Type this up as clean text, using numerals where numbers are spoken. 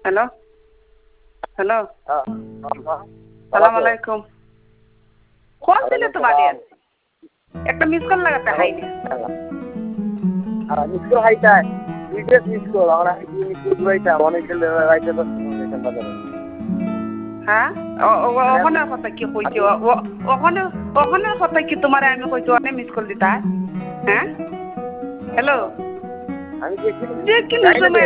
hello hello সালাম আলাইকুম call দিলে তো বাড়ি আছে একটা মিস কল লাগাতে হাইনি মিস কল হাইটায় বিদেশ মিস কল আমরা মিস কল ঘুরাইতাম অনেক রাইতে হ্যাঁ ওখানের কথা কি কইছি ওখানের কথা কি তোমার আমি কইছি অনেক মিস কল দিতা হ্যাঁ হ্যালো আমি যে কি